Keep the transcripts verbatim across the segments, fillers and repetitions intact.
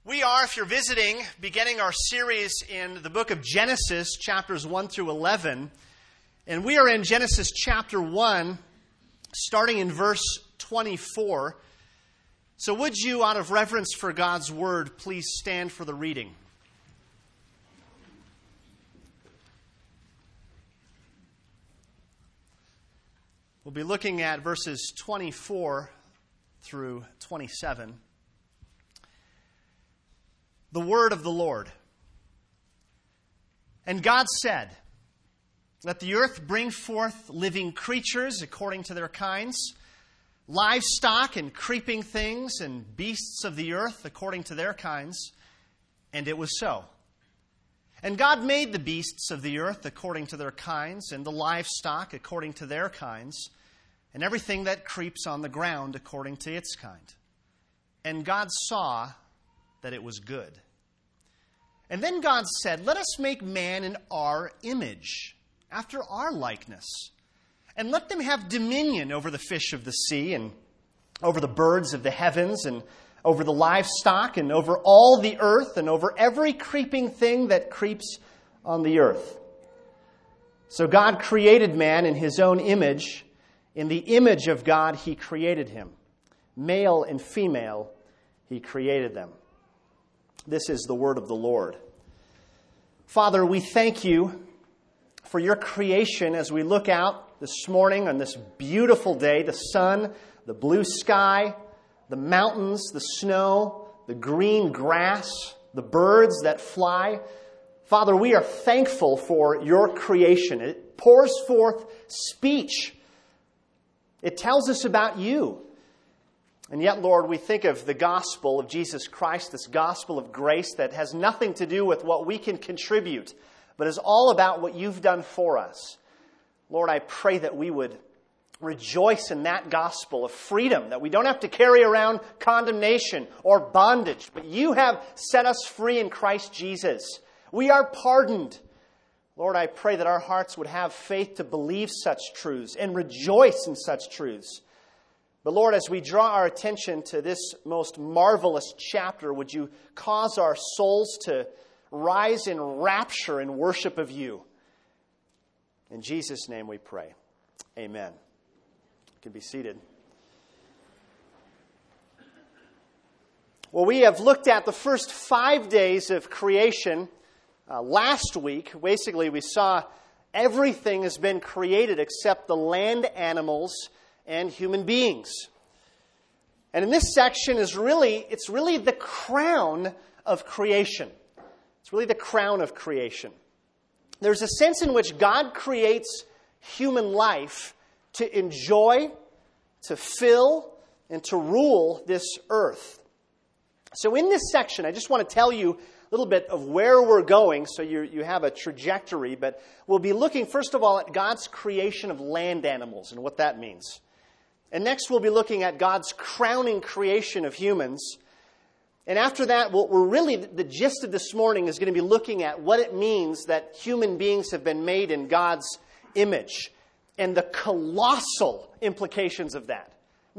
We are, if you're visiting, beginning our series in the book of Genesis, chapters one through eleven. And we are in Genesis chapter one, starting in verse twenty-four. So would you, out of reverence for God's word, please stand for the reading. We'll be looking at verses twenty-four through twenty-seven. The word of the Lord. And God said, "Let the earth bring forth living creatures according to their kinds, livestock and creeping things and beasts of the earth according to their kinds." And it was so. And God made the beasts of the earth according to their kinds, and the livestock according to their kinds, and everything that creeps on the ground according to its kind. And God saw that it was good. And then God said, "Let us make man in our image, after our likeness, and let them have dominion over the fish of the sea, and over the birds of the heavens, and over the livestock, and over all the earth, and over every creeping thing that creeps on the earth." So God created man in his own image. In the image of God he created him. Male and female he created them. This is the word of the Lord. Father, we thank you for your creation as we look out this morning on this beautiful day, the sun, the blue sky, the mountains, the snow, the green grass, the birds that fly. Father, we are thankful for your creation. It pours forth speech. It tells us about you. And yet, Lord, we think of the gospel of Jesus Christ, this gospel of grace that has nothing to do with what we can contribute, but is all about what you've done for us. Lord, I pray that we would rejoice in that gospel of freedom, that we don't have to carry around condemnation or bondage, but you have set us free in Christ Jesus. We are pardoned. Lord, I pray that our hearts would have faith to believe such truths and rejoice in such truths. But Lord, as we draw our attention to this most marvelous chapter, would you cause our souls to rise in rapture and worship of you? In Jesus' name we pray. Amen. You can be seated. Well, we have looked at the first five days of creation. Uh, last week, basically, we saw everything has been created except the land animals and human beings. And in this section is really, it's really the crown of creation. It's really the crown of creation. There's a sense in which God creates human life to enjoy, to fill, and to rule this earth. So in this section, I just want to tell you a little bit of where we're going so you you have a trajectory. But we'll be looking, first of all, at God's creation of land animals and what that means. And next we'll be looking at God's crowning creation of humans. And after that, we'll, we're really, the gist of this morning is going to be looking at what it means that human beings have been made in God's image and the colossal implications of that.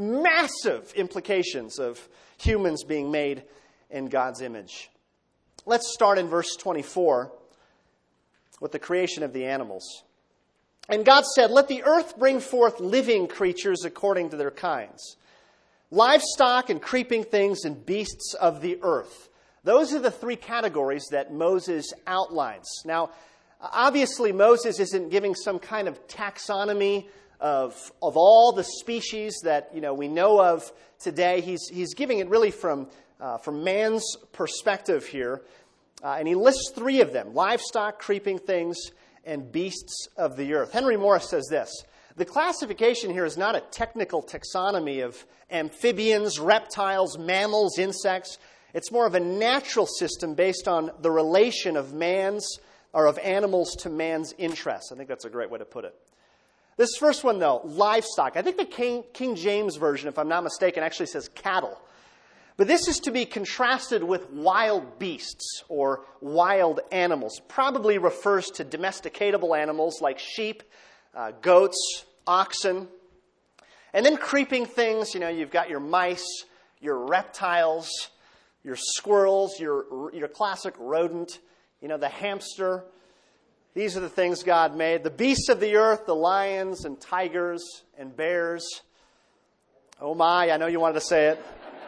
Massive implications of humans being made in God's image. Let's start in verse twenty-four with the creation of the animals. And God said, "Let the earth bring forth living creatures according to their kinds, livestock and creeping things and beasts of the earth." Those are the three categories that Moses outlines. Now, obviously, Moses isn't giving some kind of taxonomy of, of all the species that you know we know of today. He's, he's giving it really from, uh, from man's perspective here. Uh, and he lists three of them: livestock, creeping things, and beasts of the earth. Henry Morris says this: "The classification here is not a technical taxonomy of amphibians, reptiles, mammals, insects. It's more of a natural system based on the relation of man's or of animals to man's interests." I think that's a great way to put it. This first one, though, livestock. I think the King, King James Version, if I'm not mistaken, actually says cattle. But this is to be contrasted with wild beasts or wild animals. Probably refers to domesticatable animals like sheep, uh, goats, oxen. And then creeping things, you know, you've got your mice, your reptiles, your squirrels, your, your classic rodent, you know, the hamster. These are the things God made. The beasts of the earth, the lions and tigers and bears. Oh my, I know you wanted to say it.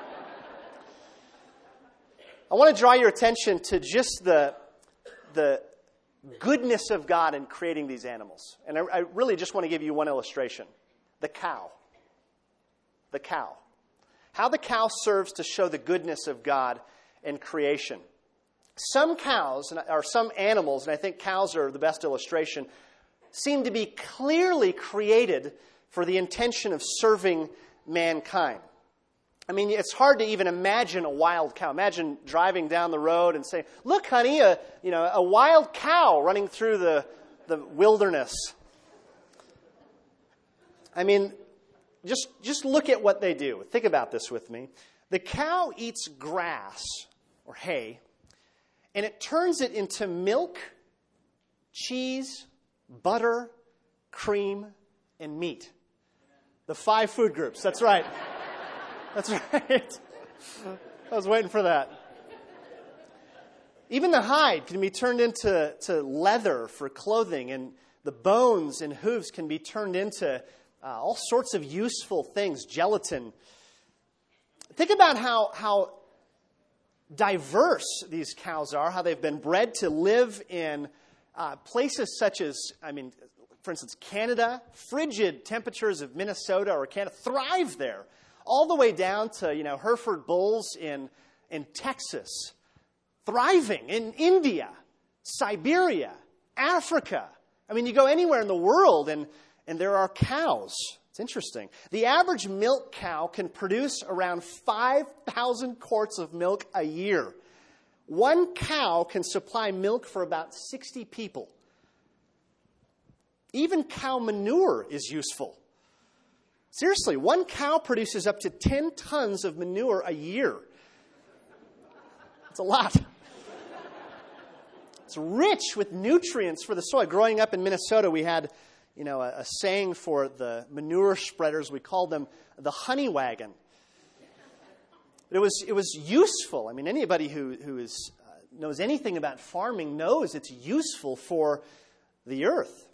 I want to draw your attention to just the, the goodness of God in creating these animals. And I, I really just want to give you one illustration. The cow. The cow. How the cow serves to show the goodness of God in creation. Some cows, or some animals, and I think cows are the best illustration, seem to be clearly created for the intention of serving mankind. I mean, it's hard to even imagine a wild cow. Imagine driving down the road and saying, "Look, honey, a you know a wild cow running through the, the wilderness." I mean, just just look at what they do. Think about this with me. The cow eats grass or hay, and it turns it into milk, cheese, butter, cream, and meat. The five food groups. That's right. That's right. I was waiting for that. Even the hide can be turned into to leather for clothing, and the bones and hooves can be turned into uh, all sorts of useful things, gelatin. Think about how, how diverse these cows are, how they've been bred to live in uh, places such as, I mean, for instance, Canada, frigid temperatures of Minnesota or Canada, thrive there. All the way down to, you know, Hereford bulls in, in Texas, thriving in India, Siberia, Africa. I mean, you go anywhere in the world and, and there are cows. It's interesting. The average milk cow can produce around five thousand quarts of milk a year. One cow can supply milk for about sixty people. Even cow manure is useful. Seriously, one cow produces up to ten tons of manure a year. It's a lot. It's rich with nutrients for the soil. Growing up in Minnesota, we had, you know, a, a saying for the manure spreaders. We called them the honey wagon. It was it was useful. I mean, anybody who who is uh, knows anything about farming knows it's useful for the earth.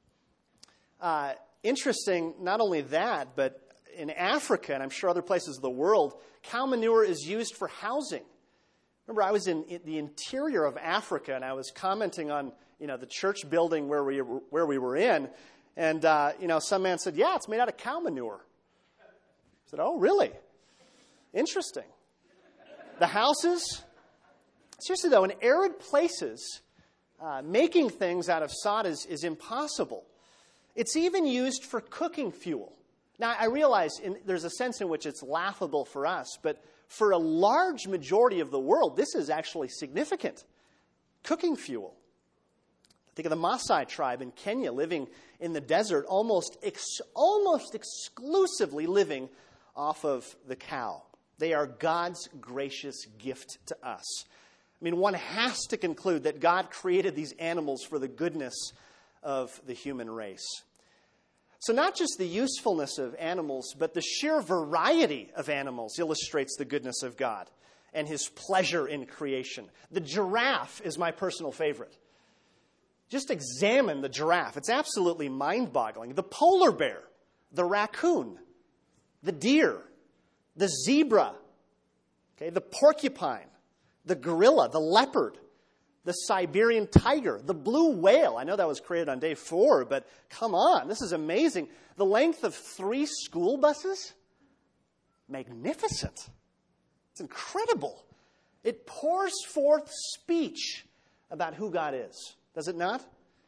Uh, Interesting, not only that, but in Africa, and I'm sure other places of the world, cow manure is used for housing. Remember, I was in, in the interior of Africa, and I was commenting on, you know, the church building where we were, where we were in, and, uh, you know, some man said, "Yeah, it's made out of cow manure." I said, "Oh, really? Interesting." The houses, seriously though, in arid places, uh, making things out of sod is, is impossible. It's even used for cooking fuel. Now, I realize in, there's a sense in which it's laughable for us, but for a large majority of the world, this is actually significant. Cooking fuel. Think of the Maasai tribe in Kenya living in the desert, almost, ex, almost exclusively living off of the cow. They are God's gracious gift to us. I mean, one has to conclude that God created these animals for the goodness of the human race. So not just the usefulness of animals, but the sheer variety of animals illustrates the goodness of God and his pleasure in creation. The giraffe is my personal favorite. Just examine the giraffe. It's absolutely mind-boggling. The polar bear, the raccoon, the deer, the zebra, okay, the porcupine, the gorilla, the leopard, the Siberian tiger, the blue whale. I know that was created on day four, but come on, this is amazing. The length of three school buses? Magnificent. It's incredible. It pours forth speech about who God is, does it not?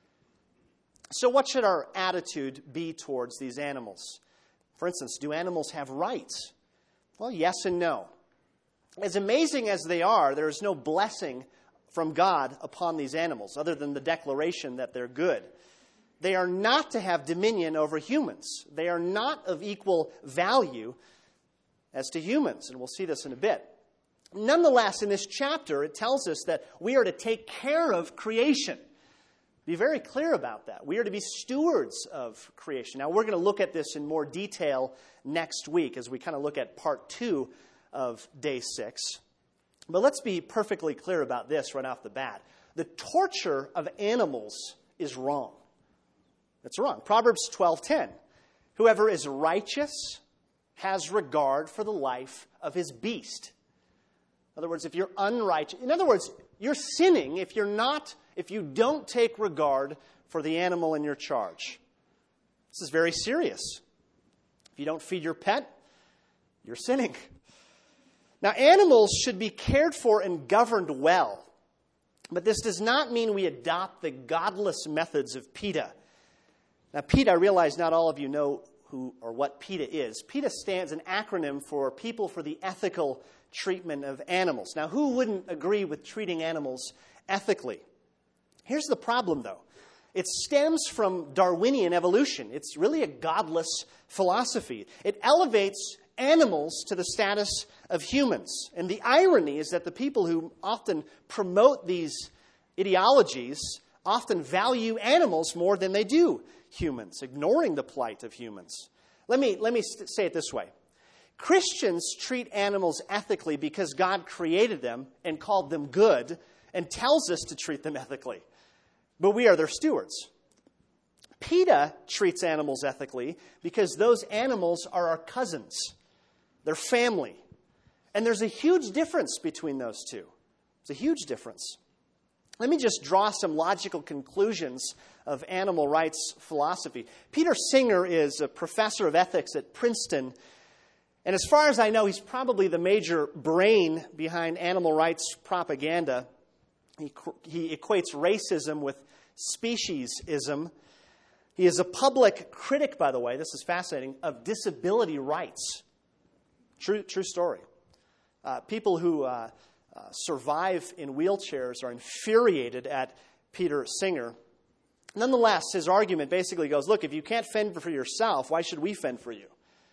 So what should our attitude be towards these animals? For instance, do animals have rights? Well, yes and no. As amazing as they are, there is no blessing from God upon these animals, other than the declaration that they're good. They are not to have dominion over humans. They are not of equal value as to humans, and we'll see this in a bit. Nonetheless, in this chapter, it tells us that we are to take care of creation. Be very clear about that. We are to be stewards of creation. Now, we're going to look at this in more detail next week as we kind of look at part two of day six. But let's be perfectly clear about this right off the bat. The torture of animals is wrong. It's wrong. Proverbs twelve ten. Whoever is righteous has regard for the life of his beast. In other words, if you're unrighteous, in other words, you're sinning if you're not, if you don't take regard for the animal in your charge. This is very serious. If you don't feed your pet, you're sinning. Now, animals should be cared for and governed well. But this does not mean we adopt the godless methods of PETA. Now, PETA, I realize not all of you know who or what PETA is. PETA stands an acronym for People for the Ethical Treatment of Animals. Now, who wouldn't agree with treating animals ethically? Here's the problem, though. It stems from Darwinian evolution. It's really a godless philosophy. It elevates animals to the status of humans. And the irony is that the people who often promote these ideologies often value animals more than they do humans, ignoring the plight of humans. Let me, let me say it this way. Christians treat animals ethically because God created them and called them good and tells us to treat them ethically. But we are their stewards. PETA treats animals ethically because those animals are our cousins. They're family. And there's a huge difference between those two. It's a huge difference. Let me just draw some logical conclusions of animal rights philosophy. Peter Singer is a professor of ethics at Princeton. And as far as I know, he's probably the major brain behind animal rights propaganda. He, he equates racism with speciesism. He is a public critic, by the way, this is fascinating, of disability rights. True, true story. Uh, people who uh, uh, survive in wheelchairs are infuriated at Peter Singer. Nonetheless, his argument basically goes, look, if you can't fend for yourself, why should we fend for you?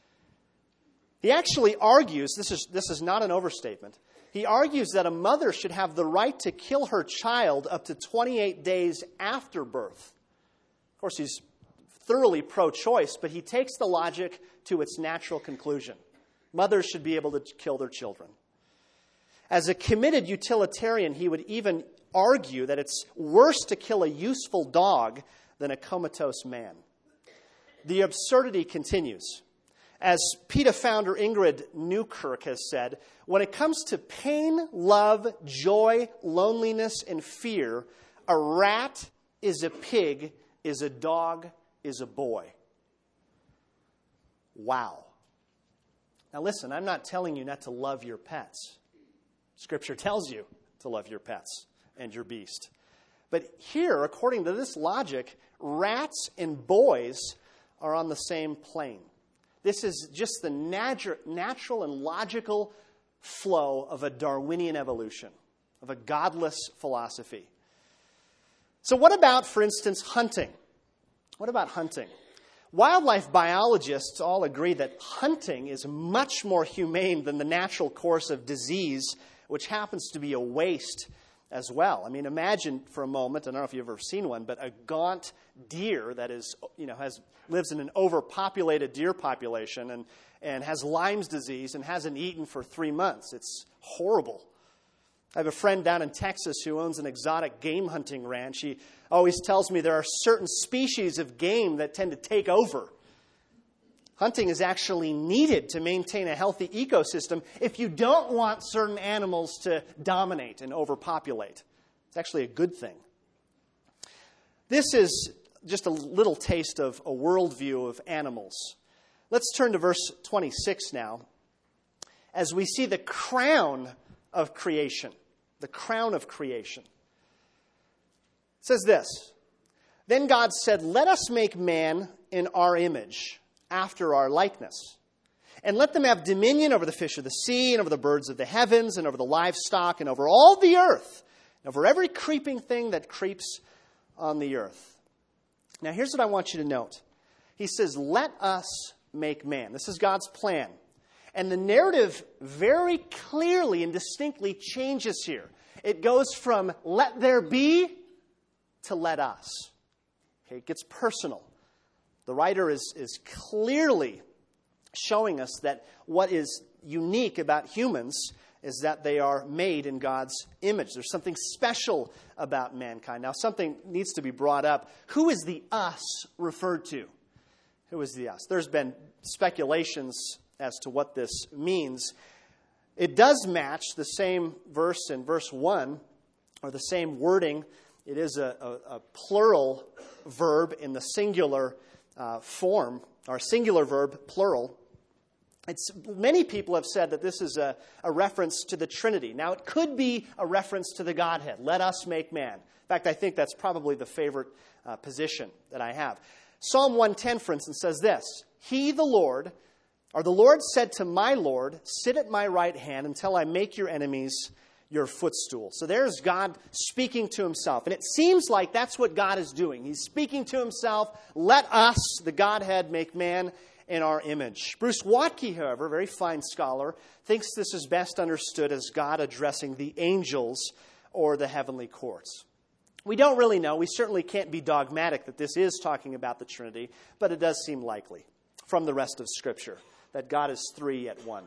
He actually argues, this is, this is not an overstatement, he argues that a mother should have the right to kill her child up to twenty-eight days after birth. Of course, he's thoroughly pro-choice, but he takes the logic to its natural conclusion. Mothers should be able to kill their children. As a committed utilitarian, he would even argue that it's worse to kill a useful dog than a comatose man. The absurdity continues. As PETA founder Ingrid Newkirk has said, when it comes to pain, love, joy, loneliness, and fear, a rat is a pig, is a dog, is a boy. Wow. Now listen, I'm not telling you not to love your pets. Scripture tells you to love your pets and your beast. But here, according to this logic, rats and boys are on the same plane. This is just the natu- natural and logical flow of a Darwinian evolution, of a godless philosophy. So what about, for instance, hunting? What about hunting? Wildlife biologists all agree that hunting is much more humane than the natural course of disease, which happens to be a waste as well. I mean, imagine for a moment, I don't know if you've ever seen one, but a gaunt deer that is, you know, has lives in an overpopulated deer population and, and has Lyme's disease and hasn't eaten for three months. It's horrible. I have a friend down in Texas who owns an exotic game hunting ranch. He always tells me there are certain species of game that tend to take over. Hunting is actually needed to maintain a healthy ecosystem if you don't want certain animals to dominate and overpopulate. It's actually a good thing. This is just a little taste of a worldview of animals. Let's turn to verse twenty-six now, as we see the crown of creation. The crown of creation. It says this, then God said, let us make man in our image, after our likeness, and let them have dominion over the fish of the sea, and over the birds of the heavens, and over the livestock, and over all the earth, and over every creeping thing that creeps on the earth. Now here's what I want you to note. He says, let us make man. This is God's plan. And the narrative very clearly and distinctly changes here. It goes from let there be to let us. Okay, it gets personal. The writer is, is clearly showing us that what is unique about humans is that they are made in God's image. There's something special about mankind. Now, something needs to be brought up. Who is the us referred to? Who is the us? There's been speculations as to what this means. It does match the same verse in verse one, or the same wording. It is a, a, a plural verb in the singular uh, form, or singular verb, plural. It's, many people have said that this is a, a reference to the Trinity. Now, it could be a reference to the Godhead. Let us make man. In fact, I think that's probably the favorite uh, position that I have. Psalm one ten, for instance, says this: He, the Lord, or the Lord said to my Lord, sit at my right hand until I make your enemies your footstool. So there's God speaking to himself. And it seems like that's what God is doing. He's speaking to himself. Let us, the Godhead, make man in our image. Bruce Watke, however, a very fine scholar, thinks this is best understood as God addressing the angels or the heavenly courts. We don't really know. We certainly can't be dogmatic that this is talking about the Trinity, but it does seem likely from the rest of Scripture that God is three at one.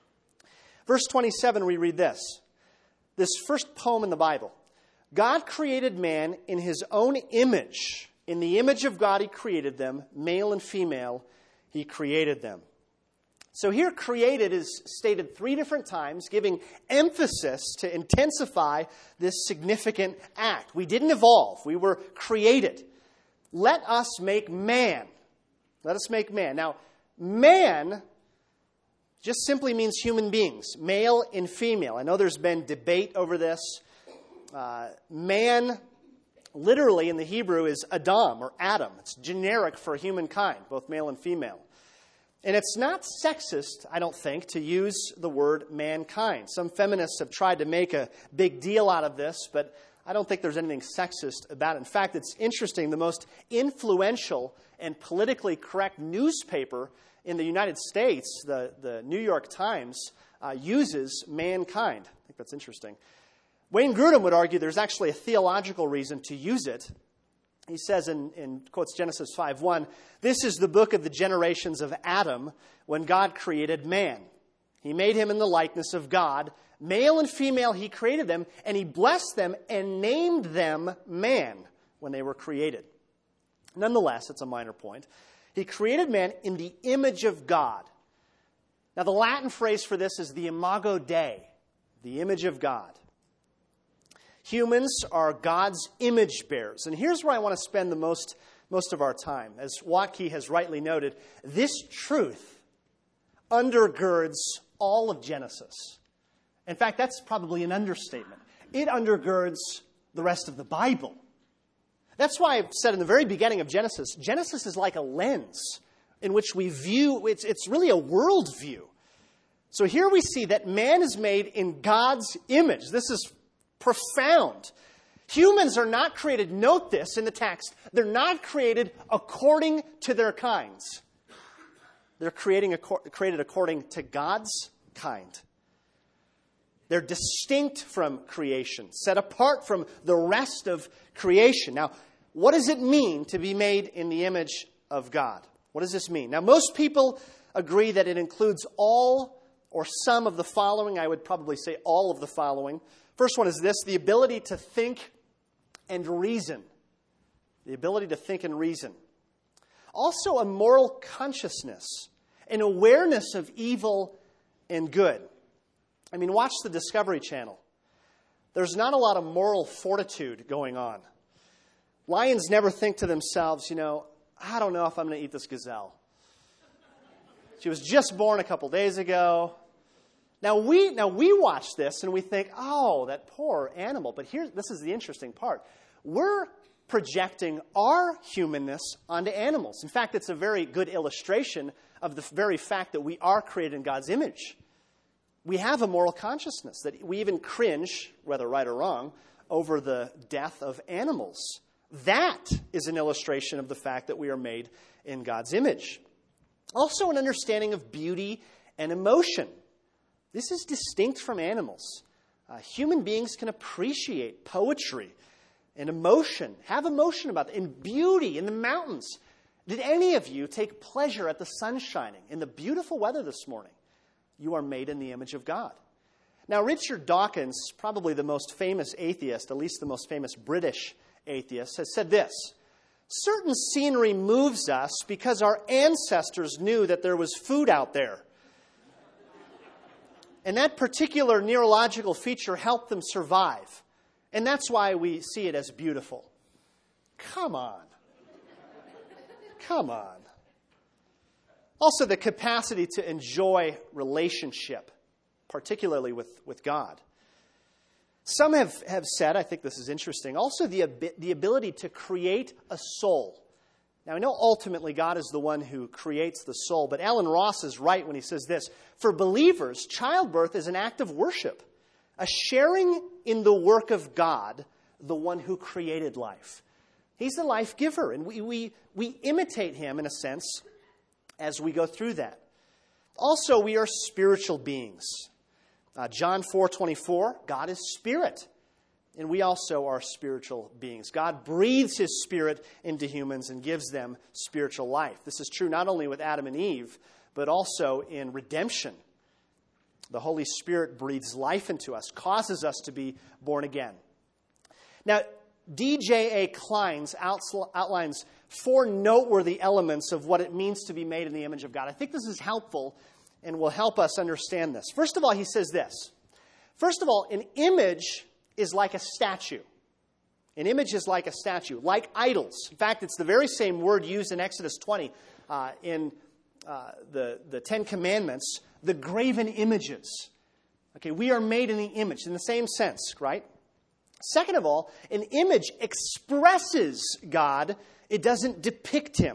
Verse twenty-seven, we read this. This first poem in the Bible. God created man in his own image. In the image of God he created them, male and female he created them. So here created is stated three different times, giving emphasis to intensify this significant act. We didn't evolve. We were created. Let us make man. Let us make man. Now, man just simply means human beings, male and female. I know there's been debate over this. Uh, man, literally in the Hebrew, is Adam or Adam. It's generic for humankind, both male and female. And it's not sexist, I don't think, to use the word mankind. Some feminists have tried to make a big deal out of this, but I don't think there's anything sexist about it. In fact, it's interesting. The most influential and politically correct newspaper in the United States, the, the New York Times, uh, uses mankind. I think that's interesting. Wayne Grudem would argue there's actually a theological reason to use it. He says in, in quotes Genesis five one, this is the book of the generations of Adam when God created man. He made him in the likeness of God. Male and female he created them, and he blessed them and named them man when they were created. Nonetheless, it's a minor point. He created man in the image of God. Now, the Latin phrase for this is the imago Dei, the image of God. Humans are God's image bearers. And here's where I want to spend the most, most of our time. As Watke has rightly noted, this truth undergirds all of Genesis. In fact, that's probably an understatement. It undergirds the rest of the Bible. That's why I've said in the very beginning of Genesis, Genesis is like a lens in which we view, it's, it's really a worldview. So here we see that man is made in God's image. This is profound. Humans are not created, note this in the text, they're not created according to their kinds. They're creating, created according to God's kind. They're distinct from creation, set apart from the rest of creation. Now, what does it mean to be made in the image of God? What does this mean? Now, most people agree that it includes all or some of the following. I would probably say all of the following. First one is this: the ability to think and reason. The ability to think and reason. Also, a moral consciousness, an awareness of evil and good. I mean, watch the Discovery Channel. There's not a lot of moral fortitude going on. Lions never think to themselves, you know, I don't know if I'm going to eat this gazelle. She was just born a couple days ago. Now we now we watch this and we think, oh, that poor animal. But here, this is the interesting part. We're projecting our humanness onto animals. In fact, it's a very good illustration of the very fact that we are created in God's image. We have a moral consciousness that we even cringe, whether right or wrong, over the death of animals. That is an illustration of the fact that we are made in God's image. Also, an understanding of beauty and emotion. This is distinct from animals. Uh, human beings can appreciate poetry and emotion, have emotion about it, and beauty in the mountains. Did any of you take pleasure at the sun shining in the beautiful weather this morning? You are made in the image of God. Now, Richard Dawkins, probably the most famous atheist, at least the most famous British atheist, has said this: certain scenery moves us because our ancestors knew that there was food out there. And that particular neurological feature helped them survive. And that's why we see it as beautiful. Come on. Come on. Also, the capacity to enjoy relationship, particularly with, with God. Some have, have said, I think this is interesting, also the, the ability to create a soul. Now, I know ultimately God is the one who creates the soul, but Alan Ross is right when he says this: for believers, childbirth is an act of worship, a sharing in the work of God, the one who created life. He's the life giver, and we, we, we imitate him, in a sense, as we go through that. Also, we are spiritual beings. Uh, John four twenty-four, God is spirit. And we also are spiritual beings. God breathes his spirit into humans and gives them spiritual life. This is true not only with Adam and Eve, but also in redemption. The Holy Spirit breathes life into us, causes us to be born again. Now, D J A Kleins outlines four noteworthy elements of what it means to be made in the image of God. I think this is helpful and will help us understand this. First of all, he says this. First of all, an image is like a statue. An image is like a statue, like idols. In fact, it's the very same word used in Exodus twenty uh, in uh, the, the Ten Commandments, the graven images. Okay, we are made in the image, in the same sense, right? Second of all, an image expresses God. It doesn't depict him.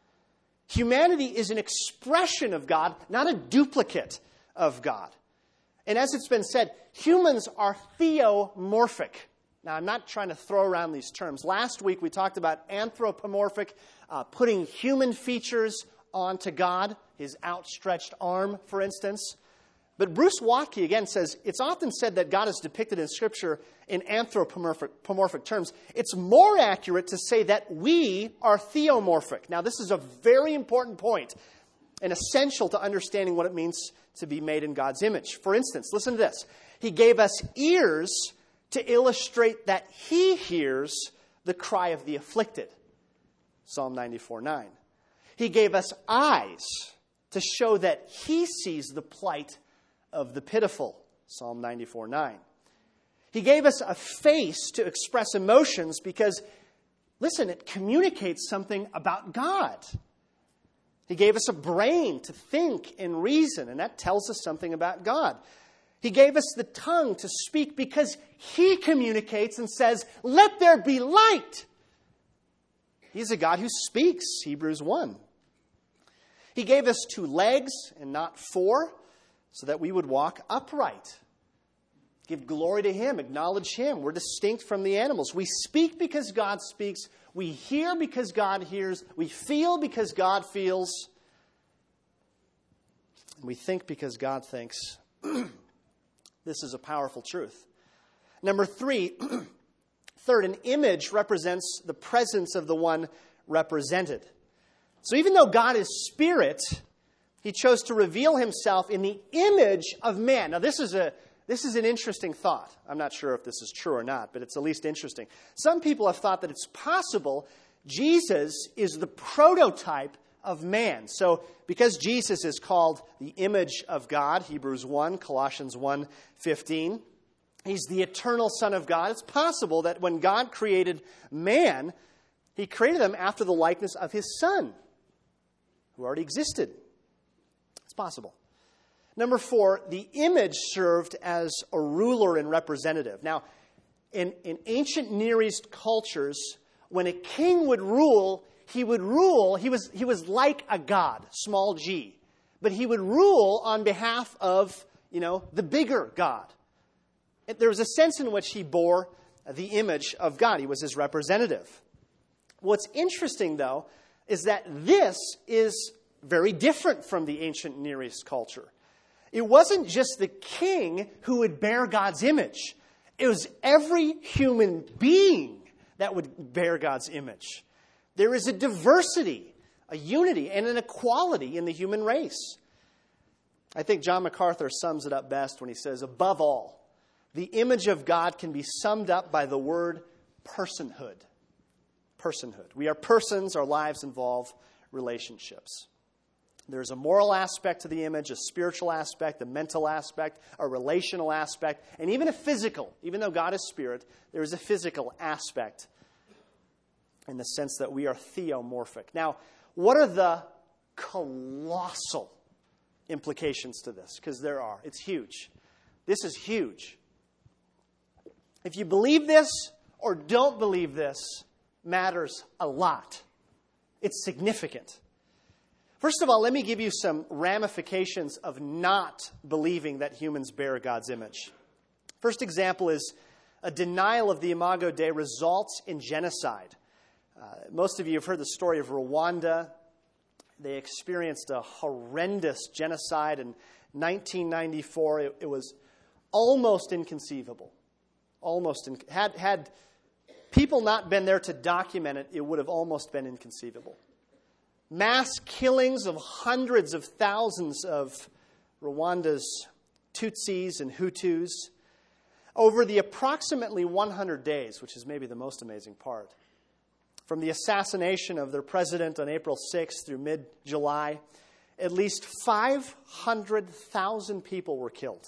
Humanity is an expression of God, not a duplicate of God. And as it's been said, humans are theomorphic. Now, I'm not trying to throw around these terms. Last week, we talked about anthropomorphic, uh, putting human features onto God, his outstretched arm, for instance. But Bruce Watke, again, says, it's often said that God is depicted in Scripture in anthropomorphic terms. It's more accurate to say that we are theomorphic. Now, this is a very important point and essential to understanding what it means to be made in God's image. For instance, listen to this. He gave us ears to illustrate that he hears the cry of the afflicted. Psalm ninety-four nine. He gave us eyes to show that he sees the plight of the pitiful. Psalm ninety-four nine. He gave us a face to express emotions because, listen, it communicates something about God. He gave us a brain to think and reason, and that tells us something about God. He gave us the tongue to speak because he communicates and says, let there be light. He's a God who speaks, Hebrews one. He gave us two legs and not four, so that we would walk upright. Give glory to him, acknowledge him. We're distinct from the animals. We speak because God speaks. We hear because God hears. We feel because God feels. We think because God thinks. This is a powerful truth. Number three, third, an image represents the presence of the one represented. So even though God is spirit, he chose to reveal himself in the image of man. Now this is a This is an interesting thought. I'm not sure if this is true or not, but it's at least interesting. Some people have thought that it's possible Jesus is the prototype of man. So because Jesus is called the image of God, Hebrews one, Colossians one fifteen, he's the eternal Son of God. It's possible that when God created man, he created them after the likeness of his Son, who already existed. It's possible. Number four, the image served as a ruler and representative. Now, in, in ancient Near East cultures, when a king would rule, he would rule, he was, he was like a god, small g. But he would rule on behalf of, you know, the bigger God. There was a sense in which he bore the image of God. He was his representative. What's interesting, though, is that this is very different from the ancient Near East culture. It wasn't just the king who would bear God's image. It was every human being that would bear God's image. There is a diversity, a unity, and an equality in the human race. I think John MacArthur sums it up best when he says, above all, the image of God can be summed up by the word personhood. Personhood. We are persons, our lives involve relationships. There's a moral aspect to the image, a spiritual aspect, a mental aspect, a relational aspect, and even a physical. Even though God is spirit, there is a physical aspect in the sense that we are theomorphic. Now, what are the colossal implications to this? Because there are. It's huge. This is huge. If you believe this or don't believe this, matters a lot. It's significant. First of all, let me give you some ramifications of not believing that humans bear God's image. First example is a denial of the Imago Dei results in genocide. Uh, most of you have heard the story of Rwanda. They experienced a horrendous genocide in nineteen ninety-four. It, it was almost inconceivable. Almost in, had had people not been there to document it, it would have almost been inconceivable. Mass killings of hundreds of thousands of Rwanda's Tutsis and Hutus over the approximately one hundred days, which is maybe the most amazing part. From the assassination of their president on April sixth through mid-July, at least five hundred thousand people were killed.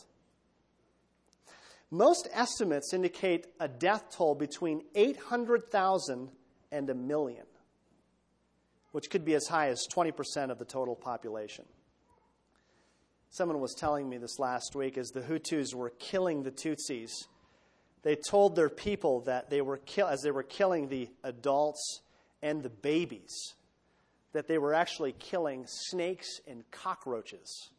Most estimates indicate a death toll between eight hundred thousand and a million, which could be as high as twenty percent of the total population. Someone was telling me this last week, as the Hutus were killing the Tutsis, they told their people that they were kill- as they were killing the adults and the babies, that they were actually killing snakes and cockroaches.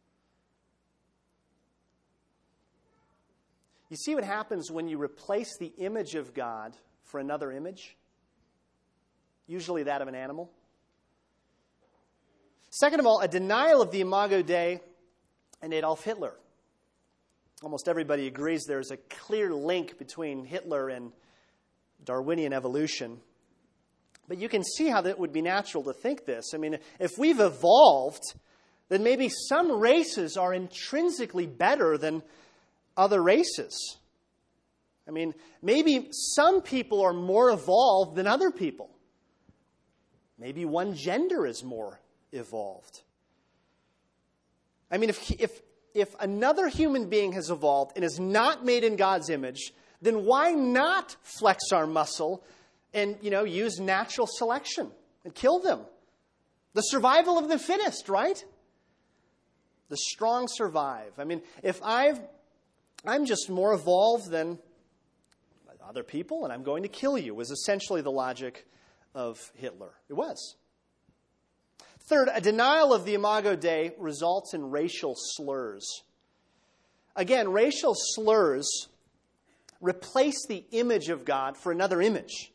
You see what happens when you replace the image of God for another image? Usually that of an animal. Second of all, a denial of the Imago Dei and Adolf Hitler. Almost everybody agrees there's a clear link between Hitler and Darwinian evolution. But you can see how that would be natural to think this. I mean, if we've evolved, then maybe some races are intrinsically better than other races. I mean, maybe some people are more evolved than other people. Maybe one gender is more evolved. I mean, if if if another human being has evolved and is not made in God's image, then why not flex our muscle and, you know, use natural selection and kill them? The survival of the fittest, right? The strong survive. I mean, if I've I'm just more evolved than other people, and I'm going to kill you, was essentially the logic of Hitler. It was. Third, a denial of the Imago Dei results in racial slurs. Again, racial slurs replace the image of God for another image.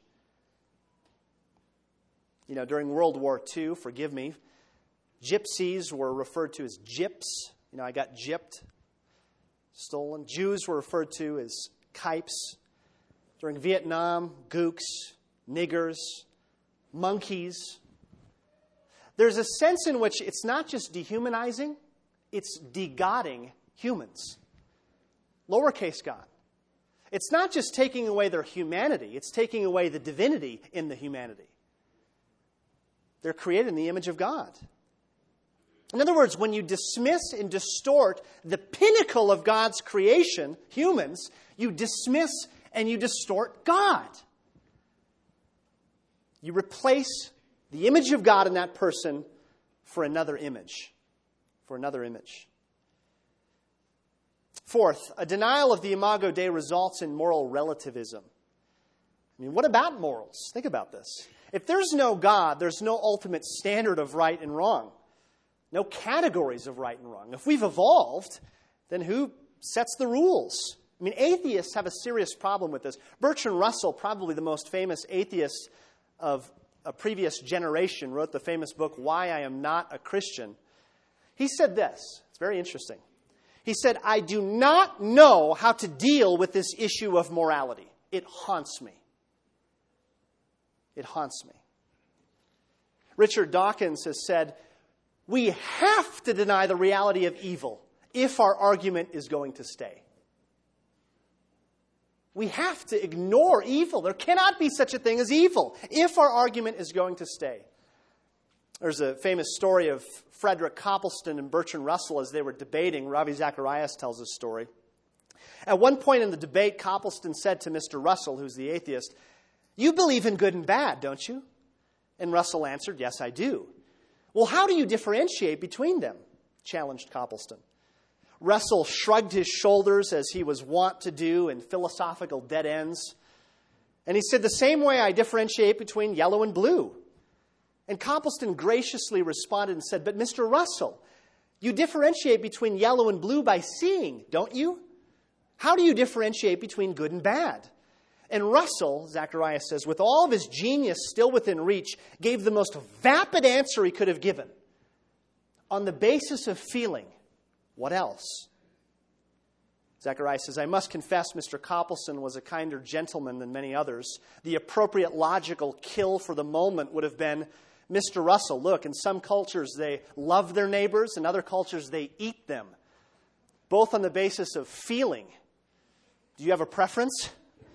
You know, during World War Two, forgive me, gypsies were referred to as gyps. You know, I got gypped, stolen. Jews were referred to as kipes. During Vietnam, gooks, niggers, monkeys. There's a sense in which it's not just dehumanizing, it's de-godding humans. Lowercase God. It's not just taking away their humanity, it's taking away the divinity in the humanity. They're created in the image of God. In other words, when you dismiss and distort the pinnacle of God's creation, humans, you dismiss and you distort God. You replace the image of God in that person for another image. For another image. Fourth, a denial of the Imago Dei results in moral relativism. I mean, what about morals? Think about this. If there's no God, there's no ultimate standard of right and wrong. No categories of right and wrong. If we've evolved, then who sets the rules? I mean, atheists have a serious problem with this. Bertrand Russell, probably the most famous atheist of a previous generation, wrote the famous book, Why I Am Not a Christian. He said this. It's very interesting. He said, I do not know how to deal with this issue of morality. It haunts me. It haunts me. Richard Dawkins has said, We have to deny the reality of evil if our argument is going to stay. We have to ignore evil. There cannot be such a thing as evil if our argument is going to stay. There's a famous story of Frederick Copleston and Bertrand Russell as they were debating. Ravi Zacharias tells this story. At one point in the debate, Copleston said to Mister Russell, who's the atheist, "You believe in good and bad, don't you?" And Russell answered, "Yes, I do." "Well, how do you differentiate between them?" challenged Copleston. Russell shrugged his shoulders as he was wont to do in philosophical dead ends. And he said, "The same way I differentiate between yellow and blue." And Copleston graciously responded and said, "But Mister Russell, you differentiate between yellow and blue by seeing, don't you? How do you differentiate between good and bad?" And Russell, Zacharias says, with all of his genius still within reach, gave the most vapid answer he could have given. On the basis of feeling, what else? Zacharias says, "I must confess Mister Copleston was a kinder gentleman than many others. The appropriate logical kill for the moment would have been, Mister Russell, look, in some cultures they love their neighbors, in other cultures they eat them. Both on the basis of feeling. Do you have a preference?"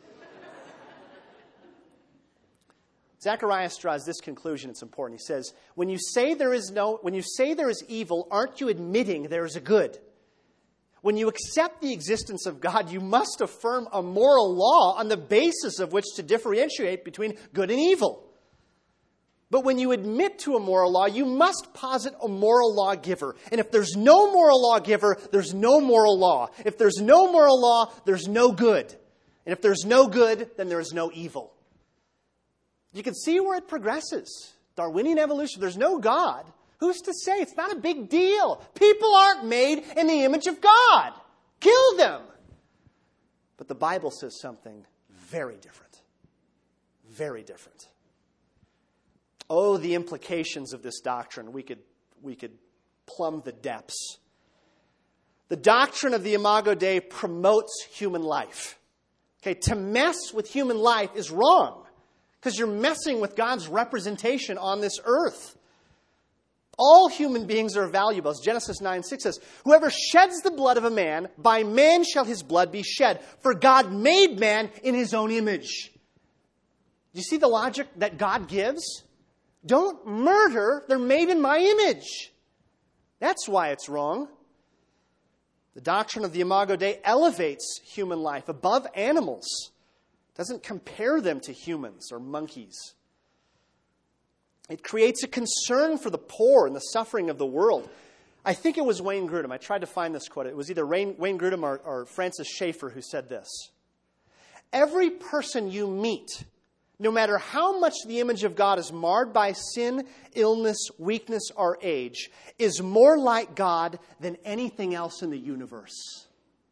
Zacharias draws this conclusion. It's important. He says, when you say there is no, when you say there is evil, aren't you admitting there is a good? When you accept the existence of God, you must affirm a moral law on the basis of which to differentiate between good and evil. But when you admit to a moral law, you must posit a moral lawgiver. And if there's no moral lawgiver, there's no moral law. If there's no moral law, there's no good. And if there's no good, then there is no evil. You can see where it progresses. Darwinian evolution, there's no God. Who's to say? It's not a big deal. People aren't made in the image of God. Kill them. But the Bible says something very different. Very different. Oh, the implications of this doctrine. We could, we could plumb the depths. The doctrine of the Imago Dei promotes human life. Okay, to mess with human life is wrong. Because you're messing with God's representation on this earth. All human beings are valuable. As Genesis nine six says, "Whoever sheds the blood of a man, by man shall his blood be shed. For God made man in his own image." Do you see the logic that God gives? Don't murder. They're made in my image. That's why it's wrong. The doctrine of the Imago Dei elevates human life above animals. Doesn't compare them to humans or monkeys. It creates a concern for the poor and the suffering of the world. I think it was Wayne Grudem. I tried to find this quote. It was either Wayne Grudem or, or Francis Schaeffer who said this. "Every person you meet, no matter how much the image of God is marred by sin, illness, weakness, or age, is more like God than anything else in the universe."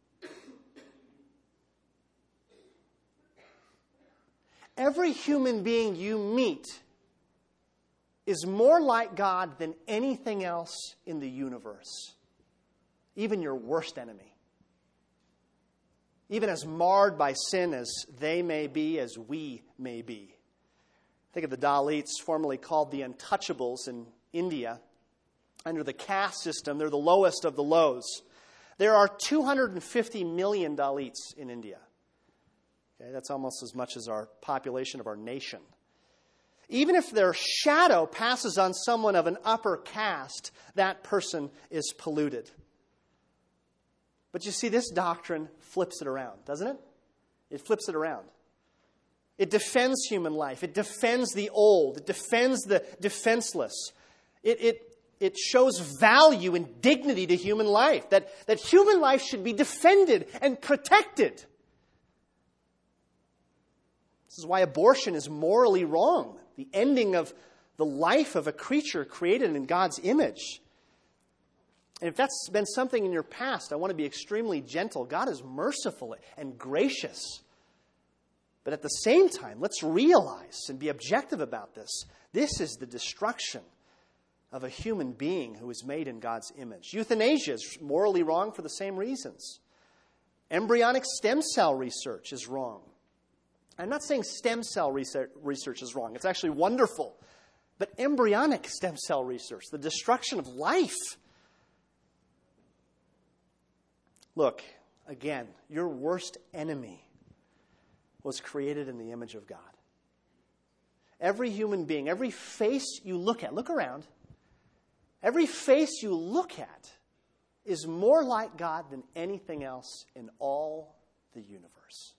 Every human being you meet is more like God than anything else in the universe. Even your worst enemy. Even as marred by sin as they may be, as we may be. Think of the Dalits, formerly called the Untouchables in India. Under the caste system, they're the lowest of the lows. There are two hundred fifty million Dalits in India. Okay, that's almost as much as our population of our nation. Even if their shadow passes on someone of an upper caste, that person is polluted. But you see, this doctrine flips it around, doesn't it? It flips it around. It defends human life. It defends the old. It defends the defenseless. It, it, it shows value and dignity to human life, that, that human life should be defended and protected. This is why abortion is morally wrong. The ending of the life of a creature created in God's image. And if that's been something in your past, I want to be extremely gentle. God is merciful and gracious. But at the same time, let's realize and be objective about this. This is the destruction of a human being who is made in God's image. Euthanasia is morally wrong for the same reasons. Embryonic stem cell research is wrong. I'm not saying stem cell research is wrong. It's actually wonderful. but embryonic stem cell research, the destruction of life. Look, again, your worst enemy was created in the image of God. Every human being, every face you look at, look around, every face you look at is more like God than anything else in all the universe.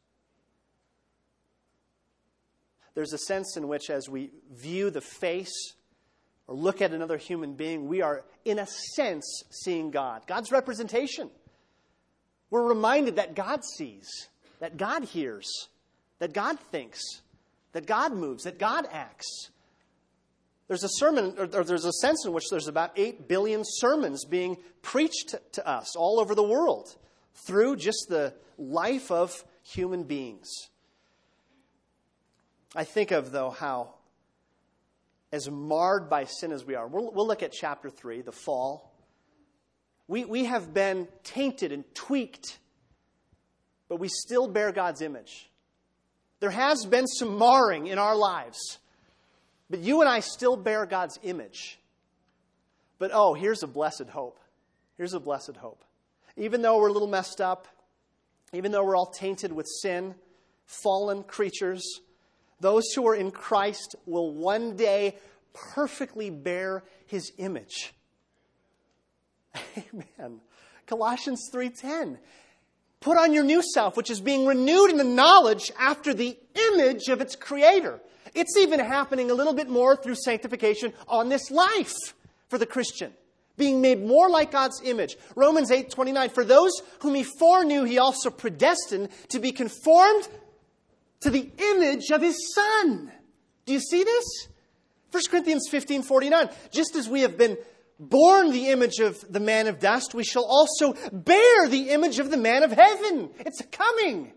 There's a sense in which as we view the face or look at another human being, we are, in a sense, seeing God. God's representation. We're reminded that God sees, that God hears, that God thinks, that God moves, that God acts. There's a sermon, or there's a sense in which there's about eight billion sermons being preached to us all over the world through just the life of human beings. I think of, though, how as marred by sin as we are, we'll, we'll look at chapter three, the fall. We, we have been tainted and tweaked, but we still bear God's image. There has been some marring in our lives, but you and I still bear God's image. But oh, here's a blessed hope. Here's a blessed hope. Even though we're a little messed up, even though we're all tainted with sin, fallen creatures, those who are in Christ will one day perfectly bear His image. Amen. Colossians three ten. Put on your new self, which is being renewed in the knowledge after the image of its Creator. It's even happening a little bit more through sanctification on this life for the Christian. Being made more like God's image. Romans eight twenty-nine. For those whom He foreknew, He also predestined to be conformed to the image of His Son. Do you see this? First Corinthians fifteen forty-nine. Just as we have been born the image of the man of dust, we shall also bear the image of the man of heaven. It's coming.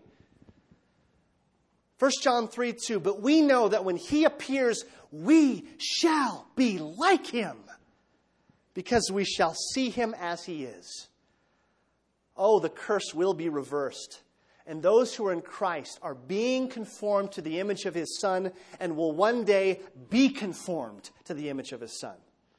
First John three two. But we know that when He appears, we shall be like Him, because we shall see Him as He is. Oh, the curse will be reversed. And those who are in Christ are being conformed to the image of His Son and will one day be conformed to the image of His Son.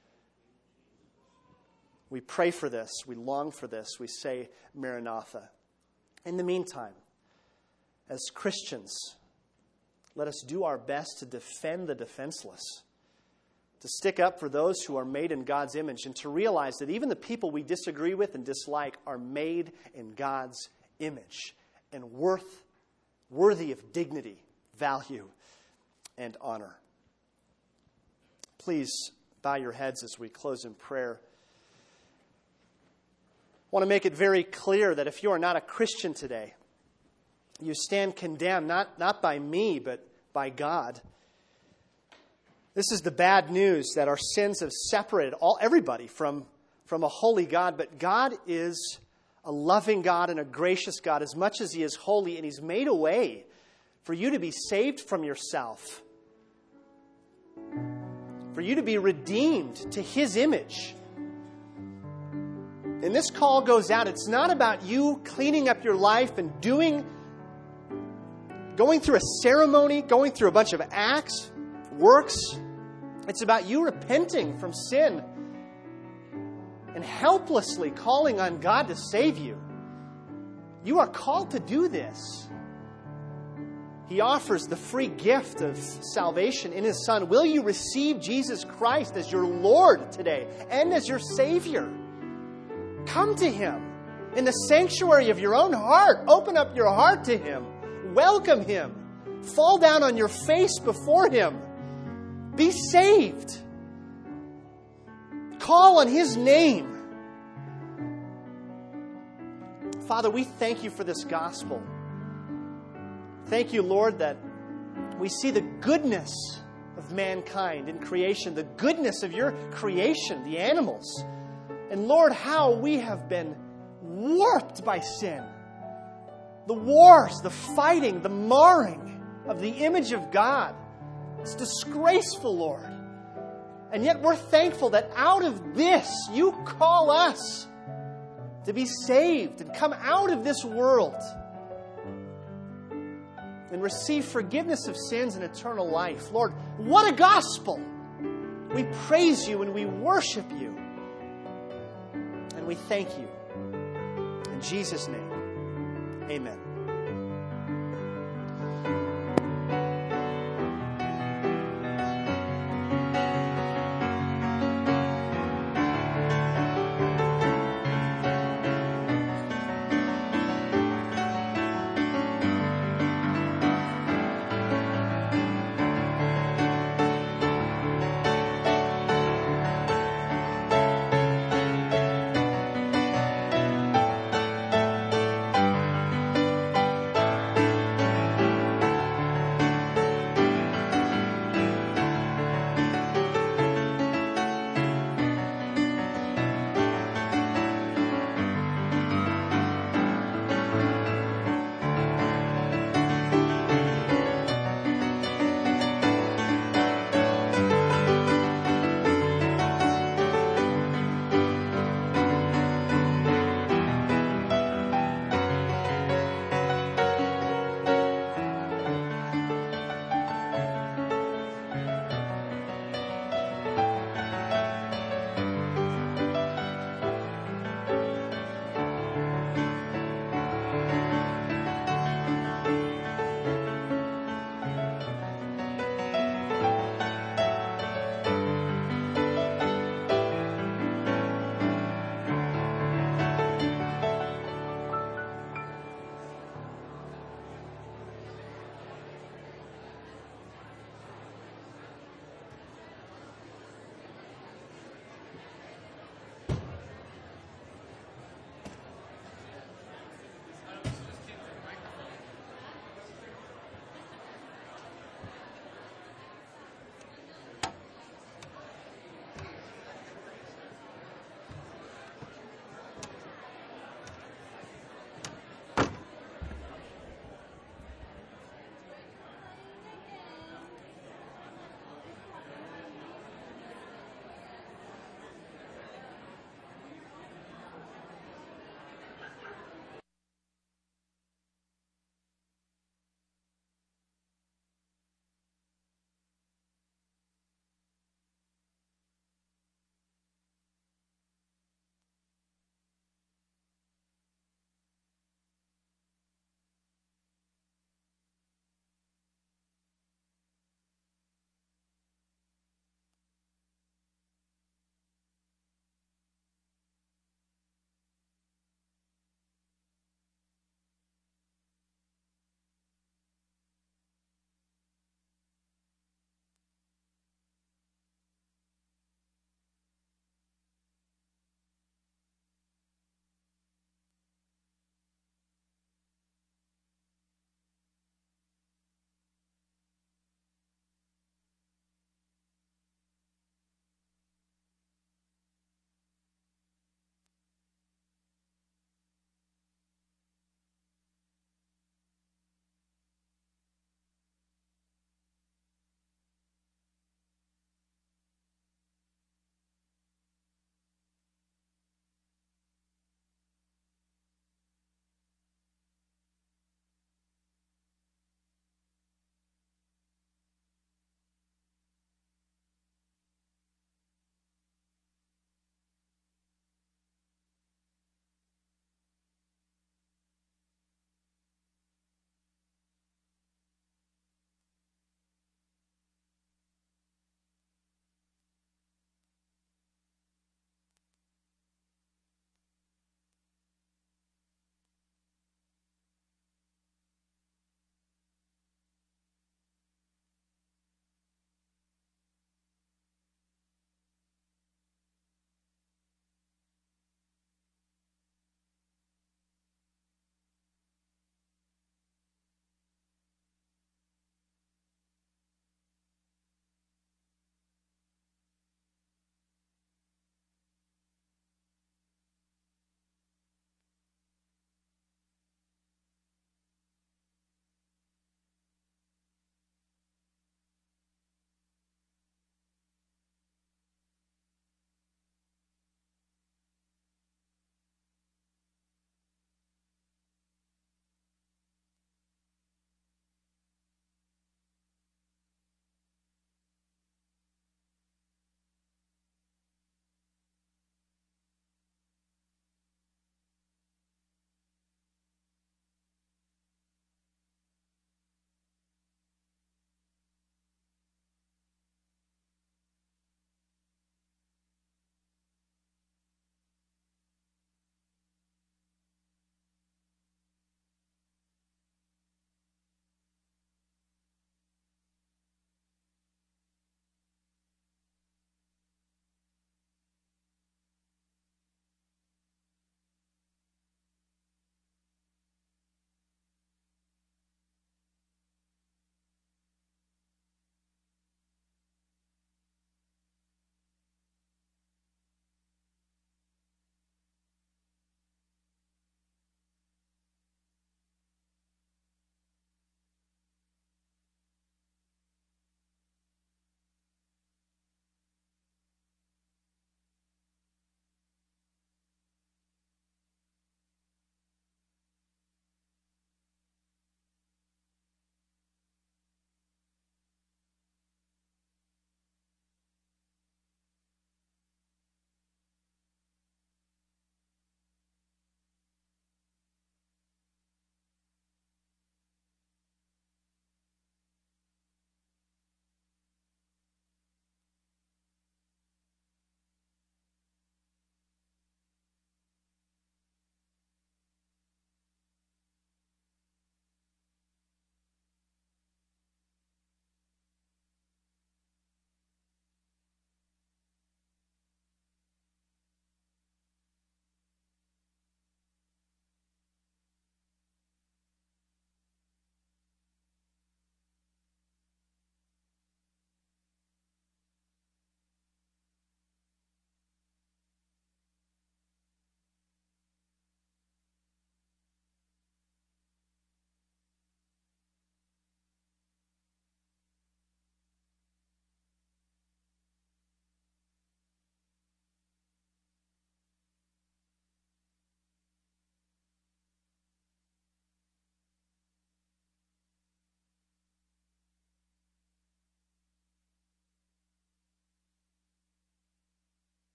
We pray for this. We long for this. We say, Maranatha. In the meantime, as Christians, let us do our best to defend the defenseless, to stick up for those who are made in God's image, and to realize that even the people we disagree with and dislike are made in God's image and worth, worthy of dignity, value, and honor. Please bow your heads as we close in prayer. I want to make it very clear that if you are not a Christian today, you stand condemned, not, not by me, but by God. This is the bad news, that our sins have separated all everybody from, from a holy God. But God is a loving God and a gracious God as much as He is holy. And He's made a way for you to be saved from yourself, for you to be redeemed to His image. And this call goes out. It's not about you cleaning up your life and doing, going through a ceremony, going through a bunch of acts, works. It's about you repenting from sin and helplessly calling on God to save you. You are called to do this. He offers the free gift of salvation in His Son. Will you receive Jesus Christ as your Lord today and as your Savior? Come to Him in the sanctuary of your own heart. Open up your heart to Him. Welcome Him. Fall down on your face before Him. Be saved. Call on His name. Father, we thank You for this gospel. Thank You, Lord, that we see the goodness of mankind in creation, the goodness of Your creation, the animals. And Lord, how we have been warped by sin. The wars, the fighting, the marring of the image of God. It's disgraceful, Lord. And yet we're thankful that out of this, You call us to be saved and come out of this world and receive forgiveness of sins and eternal life. Lord, what a gospel! We praise you and we worship you. And we thank you. In Jesus' name, amen.